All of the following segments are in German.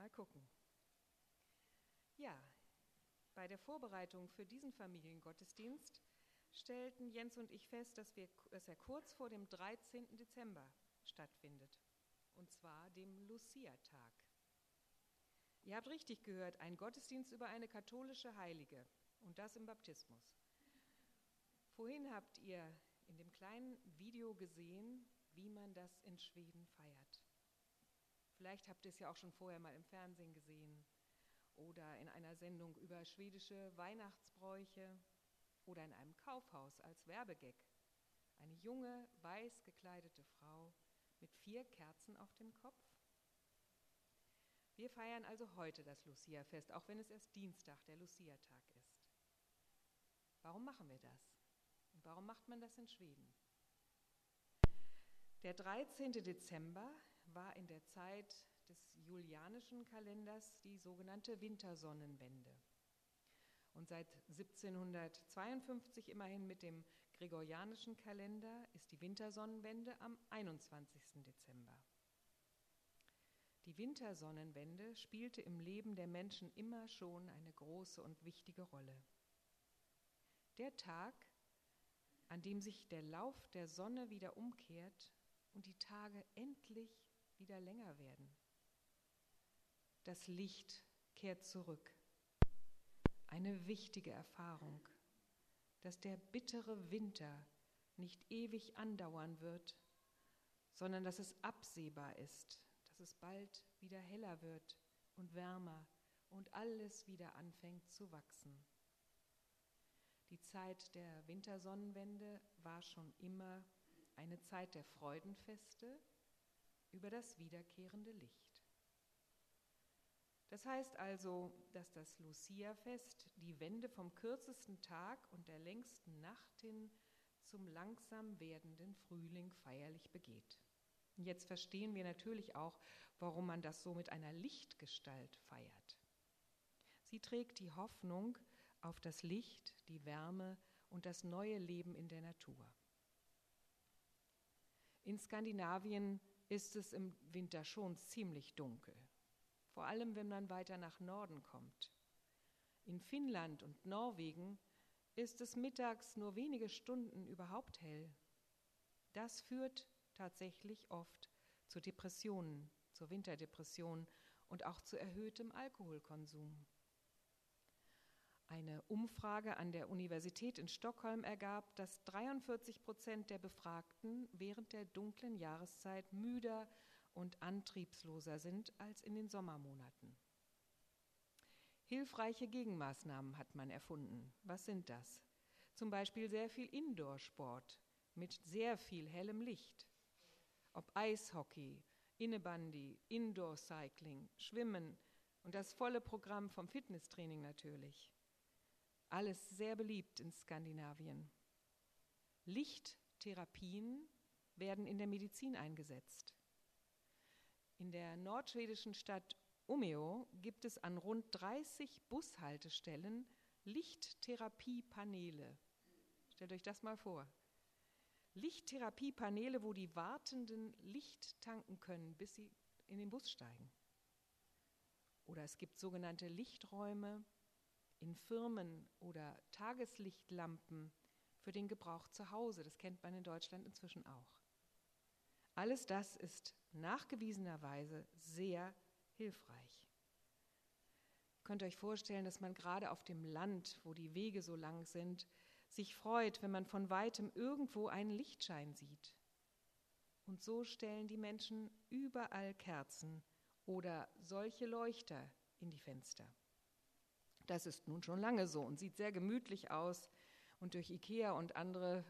Mal gucken. Ja, bei der Vorbereitung für diesen Familiengottesdienst stellten Jens und ich fest, dass er kurz vor dem 13. Dezember stattfindet, und zwar dem Lucia-Tag. Ihr habt richtig gehört, ein Gottesdienst über eine katholische Heilige, und das im Baptismus. Vorhin habt ihr in dem kleinen Video gesehen, wie man das in Schweden feiert. Vielleicht habt ihr es ja auch schon vorher mal im Fernsehen gesehen oder in einer Sendung über schwedische Weihnachtsbräuche oder in einem Kaufhaus als Werbegag. Eine junge, weiß gekleidete Frau mit 4 Kerzen auf dem Kopf. Wir feiern also heute das Lucia-Fest, auch wenn es erst Dienstag, der Lucia-Tag ist. Warum machen wir das? Und warum macht man das in Schweden? Der 13. Dezember war in der Zeit des julianischen Kalenders die sogenannte Wintersonnenwende. Und seit 1752 immerhin mit dem gregorianischen Kalender ist die Wintersonnenwende am 21. Dezember. Die Wintersonnenwende spielte im Leben der Menschen immer schon eine große und wichtige Rolle. Der Tag, an dem sich der Lauf der Sonne wieder umkehrt und die Tage endlich wieder länger werden. Das Licht kehrt zurück. Eine wichtige Erfahrung, dass der bittere Winter nicht ewig andauern wird, sondern dass es absehbar ist, dass es bald wieder heller wird und wärmer und alles wieder anfängt zu wachsen. Die Zeit der Wintersonnenwende war schon immer eine Zeit der Freudenfeste über das wiederkehrende Licht. Das heißt also, dass das Lucia-Fest die Wende vom kürzesten Tag und der längsten Nacht hin zum langsam werdenden Frühling feierlich begeht. Und jetzt verstehen wir natürlich auch, warum man das so mit einer Lichtgestalt feiert. Sie trägt die Hoffnung auf das Licht, die Wärme und das neue Leben in der Natur. In Skandinavien ist es im Winter schon ziemlich dunkel, vor allem wenn man weiter nach Norden kommt. In Finnland und Norwegen ist es mittags nur wenige Stunden überhaupt hell. Das führt tatsächlich oft zu Depressionen, zur Winterdepression und auch zu erhöhtem Alkoholkonsum. Eine Umfrage an der Universität in Stockholm ergab, dass 43% der Befragten während der dunklen Jahreszeit müder und antriebsloser sind als in den Sommermonaten. Hilfreiche Gegenmaßnahmen hat man erfunden. Was sind das? Zum Beispiel sehr viel Indoor-Sport mit sehr viel hellem Licht. Ob Eishockey, Innebandy, Indoor-Cycling, Schwimmen und das volle Programm vom Fitnesstraining natürlich. Alles sehr beliebt in Skandinavien. Lichttherapien werden in der Medizin eingesetzt. In der nordschwedischen Stadt Umeå gibt es an rund 30 Bushaltestellen Lichttherapiepaneele. Stellt euch das mal vor. Lichttherapiepaneele, wo die Wartenden Licht tanken können, bis sie in den Bus steigen. Oder es gibt sogenannte Lichträume in Firmen oder Tageslichtlampen für den Gebrauch zu Hause. Das kennt man in Deutschland inzwischen auch. Alles das ist nachgewiesenerweise sehr hilfreich. Ihr könnt euch vorstellen, dass man gerade auf dem Land, wo die Wege so lang sind, sich freut, wenn man von weitem irgendwo einen Lichtschein sieht. Und so stellen die Menschen überall Kerzen oder solche Leuchter in die Fenster. Das ist nun schon lange so und sieht sehr gemütlich aus. Und durch IKEA und andere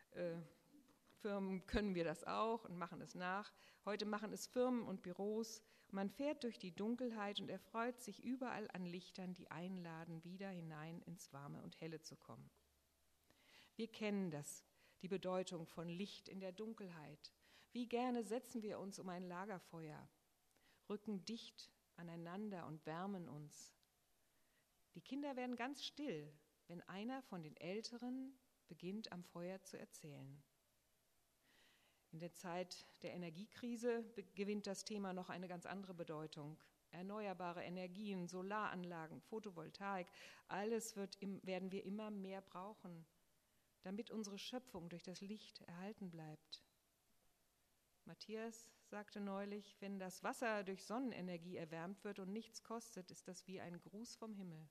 Firmen können wir das auch und machen es nach. Heute machen es Firmen und Büros. Man fährt durch die Dunkelheit und erfreut sich überall an Lichtern, die einladen, wieder hinein ins Warme und Helle zu kommen. Wir kennen das, die Bedeutung von Licht in der Dunkelheit. Wie gerne setzen wir uns um ein Lagerfeuer, rücken dicht aneinander und wärmen uns. Die Kinder werden ganz still, wenn einer von den Älteren beginnt, am Feuer zu erzählen. In der Zeit der Energiekrise gewinnt das Thema noch eine ganz andere Bedeutung. Erneuerbare Energien, Solaranlagen, Photovoltaik, alles werden wir immer mehr brauchen, damit unsere Schöpfung durch das Licht erhalten bleibt. Matthias sagte neulich, wenn das Wasser durch Sonnenenergie erwärmt wird und nichts kostet, ist das wie ein Gruß vom Himmel.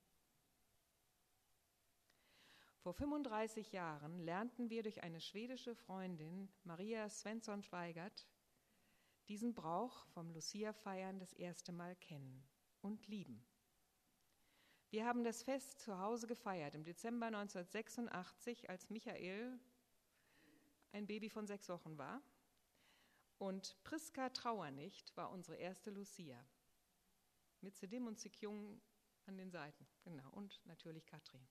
Vor 35 Jahren lernten wir durch eine schwedische Freundin, Maria Svensson-Schweigert, diesen Brauch vom Lucia-Feiern das erste Mal kennen und lieben. Wir haben das Fest zu Hause gefeiert im Dezember 1986, als Michael ein Baby von 6 Wochen war. Und Priska Trauernicht war unsere erste Lucia. Mit Sedim und Sikyung an den Seiten, genau, und natürlich Katrin.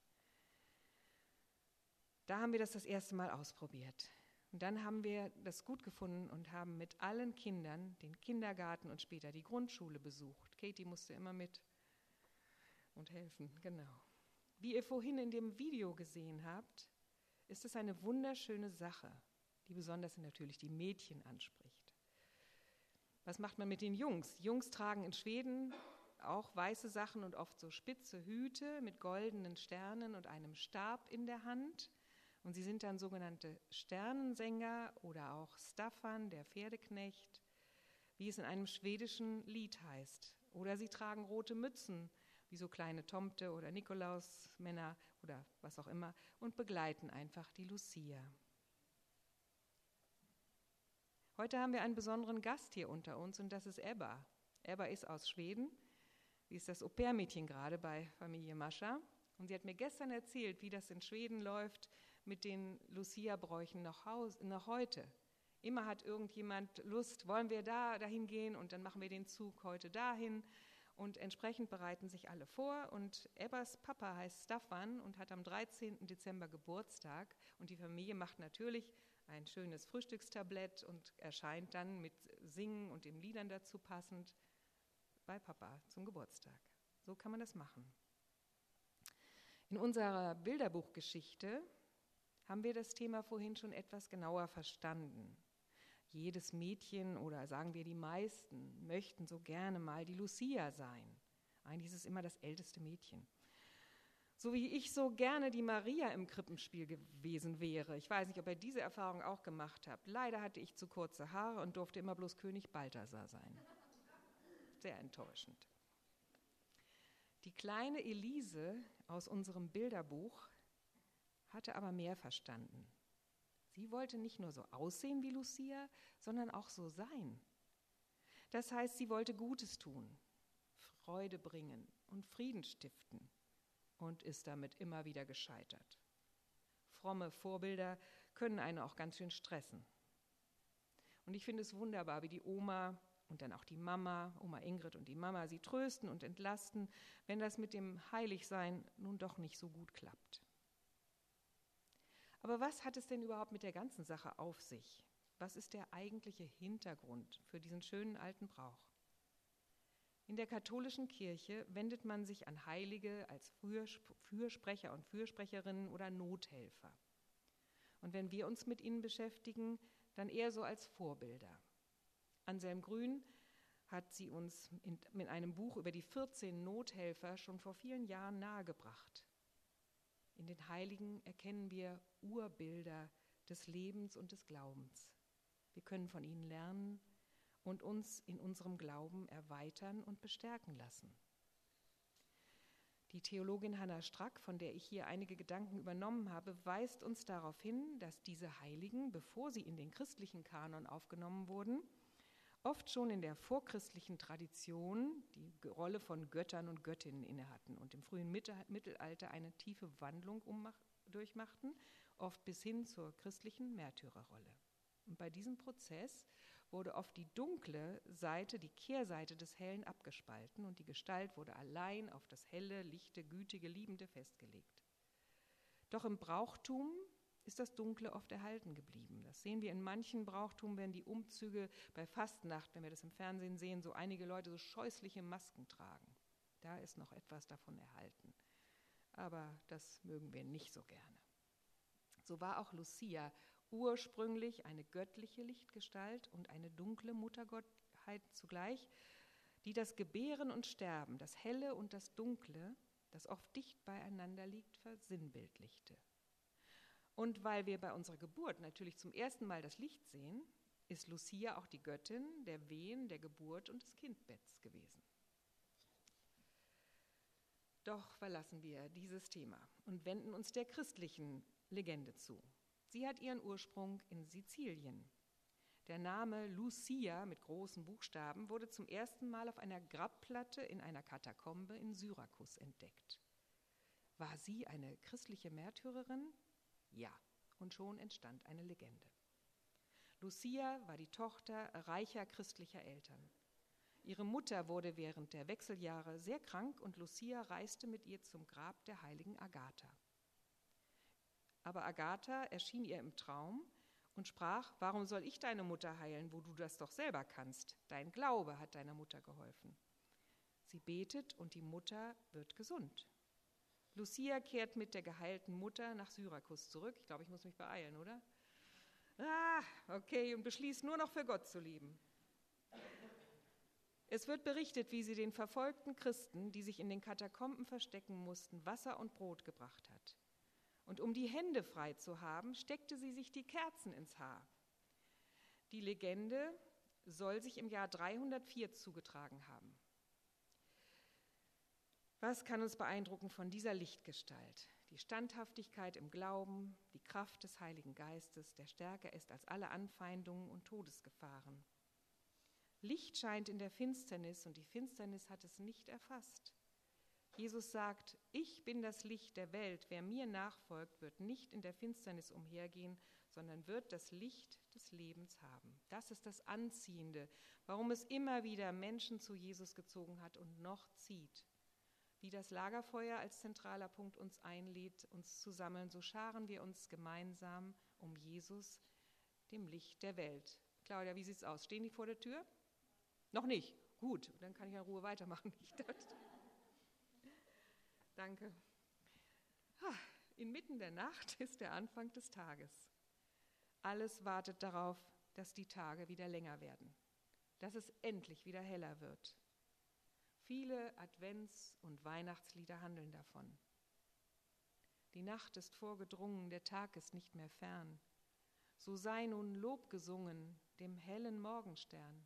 Da haben wir das erste Mal ausprobiert. Und dann haben wir das gut gefunden und haben mit allen Kindern den Kindergarten und später die Grundschule besucht. Katie musste immer mit und helfen, genau. Wie ihr vorhin in dem Video gesehen habt, ist es eine wunderschöne Sache, die besonders natürlich die Mädchen anspricht. Was macht man mit den Jungs? Die Jungs tragen in Schweden auch weiße Sachen und oft so spitze Hüte mit goldenen Sternen und einem Stab in der Hand. Und sie sind dann sogenannte Sternensänger oder auch Staffan, der Pferdeknecht, wie es in einem schwedischen Lied heißt. Oder sie tragen rote Mützen, wie so kleine Tomte oder Nikolausmänner oder was auch immer, und begleiten einfach die Lucia. Heute haben wir einen besonderen Gast hier unter uns und das ist Ebba. Ebba ist aus Schweden. Sie ist das Au-pair-Mädchen gerade bei Familie Mascha. Und sie hat mir gestern erzählt, wie das in Schweden läuft mit den Lucia-Bräuchen noch heute. Immer hat irgendjemand Lust, wollen wir dahin gehen und dann machen wir den Zug heute dahin. Und entsprechend bereiten sich alle vor. Und Ebbas Papa heißt Staffan und hat am 13. Dezember Geburtstag. Und die Familie macht natürlich ein schönes Frühstückstablett und erscheint dann mit Singen und den Liedern dazu passend bei Papa zum Geburtstag. So kann man das machen. In unserer Bilderbuchgeschichte haben wir das Thema vorhin schon etwas genauer verstanden. Jedes Mädchen oder sagen wir die meisten möchten so gerne mal die Lucia sein. Eigentlich ist es immer das älteste Mädchen. So wie ich so gerne die Maria im Krippenspiel gewesen wäre. Ich weiß nicht, ob ihr diese Erfahrung auch gemacht habt. Leider hatte ich zu kurze Haare und durfte immer bloß König Balthasar sein. Sehr enttäuschend. Die kleine Elise aus unserem Bilderbuch hatte aber mehr verstanden. Sie wollte nicht nur so aussehen wie Lucia, sondern auch so sein. Das heißt, sie wollte Gutes tun, Freude bringen und Frieden stiften und ist damit immer wieder gescheitert. Fromme Vorbilder können einen auch ganz schön stressen. Und ich finde es wunderbar, wie die Oma und dann auch die Mama, Oma Ingrid und die Mama, sie trösten und entlasten, wenn das mit dem Heiligsein nun doch nicht so gut klappt. Aber was hat es denn überhaupt mit der ganzen Sache auf sich? Was ist der eigentliche Hintergrund für diesen schönen alten Brauch? In der katholischen Kirche wendet man sich an Heilige als Fürsprecher und Fürsprecherinnen oder Nothelfer. Und wenn wir uns mit ihnen beschäftigen, dann eher so als Vorbilder. Anselm Grün hat sie uns mit einem Buch über die 14 Nothelfer schon vor vielen Jahren nahegebracht. In den Heiligen erkennen wir Urbilder des Lebens und des Glaubens. Wir können von ihnen lernen und uns in unserem Glauben erweitern und bestärken lassen. Die Theologin Hanna Strack, von der ich hier einige Gedanken übernommen habe, weist uns darauf hin, dass diese Heiligen, bevor sie in den christlichen Kanon aufgenommen wurden, oft schon in der vorchristlichen Tradition die Rolle von Göttern und Göttinnen innehatten und im frühen Mittelalter eine tiefe Wandlung durchmachten, oft bis hin zur christlichen Märtyrerrolle. Und bei diesem Prozess wurde oft die dunkle Seite, die Kehrseite des Hellen abgespalten und die Gestalt wurde allein auf das helle, lichte, gütige, liebende festgelegt. Doch im Brauchtum ist das Dunkle oft erhalten geblieben. Das sehen wir in manchen Brauchtum, wenn die Umzüge bei Fastnacht, wenn wir das im Fernsehen sehen, so einige Leute so scheußliche Masken tragen. Da ist noch etwas davon erhalten. Aber das mögen wir nicht so gerne. So war auch Lucia ursprünglich eine göttliche Lichtgestalt und eine dunkle Muttergottheit zugleich, die das Gebären und Sterben, das Helle und das Dunkle, das oft dicht beieinander liegt, versinnbildlichte. Und weil wir bei unserer Geburt natürlich zum ersten Mal das Licht sehen, ist Lucia auch die Göttin der Wehen, der Geburt und des Kindbetts gewesen. Doch verlassen wir dieses Thema und wenden uns der christlichen Legende zu. Sie hat ihren Ursprung in Sizilien. Der Name Lucia mit großen Buchstaben wurde zum ersten Mal auf einer Grabplatte in einer Katakombe in Syrakus entdeckt. War sie eine christliche Märtyrerin? Ja, und schon entstand eine Legende. Lucia war die Tochter reicher christlicher Eltern. Ihre Mutter wurde während der Wechseljahre sehr krank und Lucia reiste mit ihr zum Grab der heiligen Agatha. Aber Agatha erschien ihr im Traum und sprach: Warum soll ich deine Mutter heilen, wo du das doch selber kannst? Dein Glaube hat deiner Mutter geholfen. Sie betet und die Mutter wird gesund. Lucia kehrt mit der geheilten Mutter nach Syrakus zurück. Ich glaube, ich muss mich beeilen, oder? Okay, und beschließt nur noch für Gott zu leben. Es wird berichtet, wie sie den verfolgten Christen, die sich in den Katakomben verstecken mussten, Wasser und Brot gebracht hat. Und um die Hände frei zu haben, steckte sie sich die Kerzen ins Haar. Die Legende soll sich im Jahr 304 zugetragen haben. Was kann uns beeindrucken von dieser Lichtgestalt? Die Standhaftigkeit im Glauben, die Kraft des Heiligen Geistes, der stärker ist als alle Anfeindungen und Todesgefahren. Licht scheint in der Finsternis und die Finsternis hat es nicht erfasst. Jesus sagt: Ich bin das Licht der Welt. Wer mir nachfolgt, wird nicht in der Finsternis umhergehen, sondern wird das Licht des Lebens haben. Das ist das Anziehende, warum es immer wieder Menschen zu Jesus gezogen hat und noch zieht. Wie das Lagerfeuer als zentraler Punkt uns einlädt, uns zu sammeln, so scharen wir uns gemeinsam um Jesus, dem Licht der Welt. Claudia, wie sieht's aus? Stehen die vor der Tür? Noch nicht? Gut, dann kann ich in Ruhe weitermachen. Danke. Inmitten der Nacht ist der Anfang des Tages. Alles wartet darauf, dass die Tage wieder länger werden, dass es endlich wieder heller wird. Viele Advents- und Weihnachtslieder handeln davon. Die Nacht ist vorgedrungen, der Tag ist nicht mehr fern. So sei nun Lob gesungen dem hellen Morgenstern.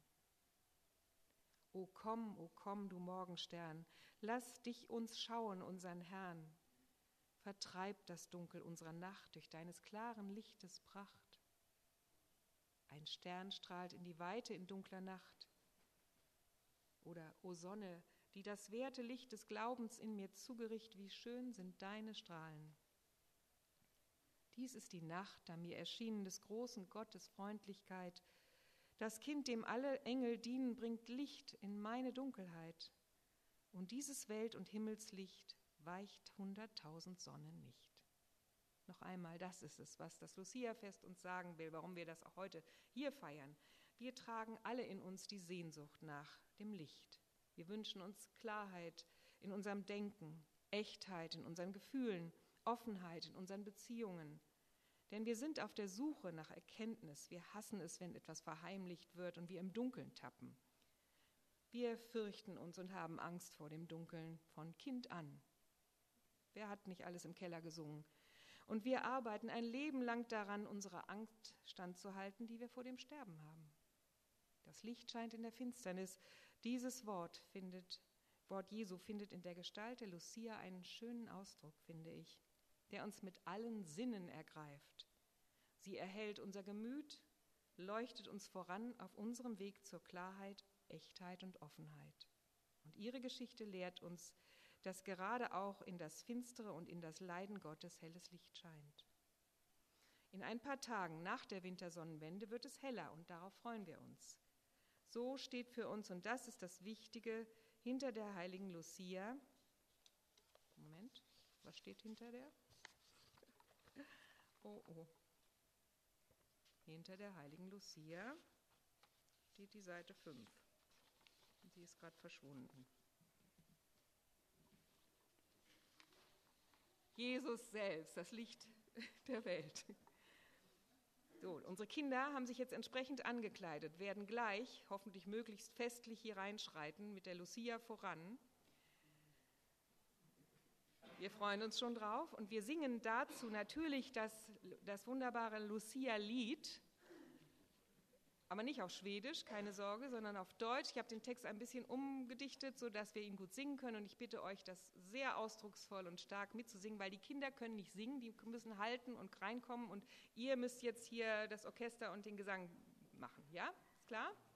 O komm, du Morgenstern, lass dich uns schauen, unseren Herrn. Vertreib das Dunkel unserer Nacht durch deines klaren Lichtes Pracht. Ein Stern strahlt in die Weite in dunkler Nacht. Oder, o Sonne, die das werte Licht des Glaubens in mir zugericht, wie schön sind deine Strahlen. Dies ist die Nacht, da mir erschienen des großen Gottes Freundlichkeit. Das Kind, dem alle Engel dienen, bringt Licht in meine Dunkelheit. Und dieses Welt- und Himmelslicht weicht 100.000 Sonnen nicht. Noch einmal, das ist es, was das Lucia-Fest uns sagen will, warum wir das auch heute hier feiern. Wir tragen alle in uns die Sehnsucht nach dem Licht. Wir wünschen uns Klarheit in unserem Denken, Echtheit in unseren Gefühlen, Offenheit in unseren Beziehungen. Denn wir sind auf der Suche nach Erkenntnis. Wir hassen es, wenn etwas verheimlicht wird und wir im Dunkeln tappen. Wir fürchten uns und haben Angst vor dem Dunkeln von Kind an. Wer hat nicht alles im Keller gesungen? Und wir arbeiten ein Leben lang daran, unserer Angst standzuhalten, die wir vor dem Sterben haben. Das Licht scheint in der Finsternis. Dieses Wort Jesu findet in der Gestalt der Lucia einen schönen Ausdruck, finde ich, der uns mit allen Sinnen ergreift. Sie erhellt unser Gemüt, leuchtet uns voran auf unserem Weg zur Klarheit, Echtheit und Offenheit. Und ihre Geschichte lehrt uns, dass gerade auch in das Finstere und in das Leiden Gottes helles Licht scheint. In ein paar Tagen nach der Wintersonnenwende wird es heller und darauf freuen wir uns. So steht für uns, und das ist das Wichtige, hinter der heiligen Lucia. Moment, was steht hinter der? Oh. Hinter der heiligen Lucia steht die Seite 5. Die ist gerade verschwunden. Jesus selbst, das Licht der Welt. So, unsere Kinder haben sich jetzt entsprechend angekleidet, werden gleich, hoffentlich möglichst festlich hier reinschreiten, mit der Lucia voran. Wir freuen uns schon drauf und wir singen dazu natürlich das wunderbare Lucia-Lied, aber nicht auf Schwedisch, keine Sorge, sondern auf Deutsch. Ich habe den Text ein bisschen umgedichtet, sodass wir ihn gut singen können und ich bitte euch, das sehr ausdrucksvoll und stark mitzusingen, weil die Kinder können nicht singen, die müssen halten und reinkommen und ihr müsst jetzt hier das Orchester und den Gesang machen, ja? Ist klar?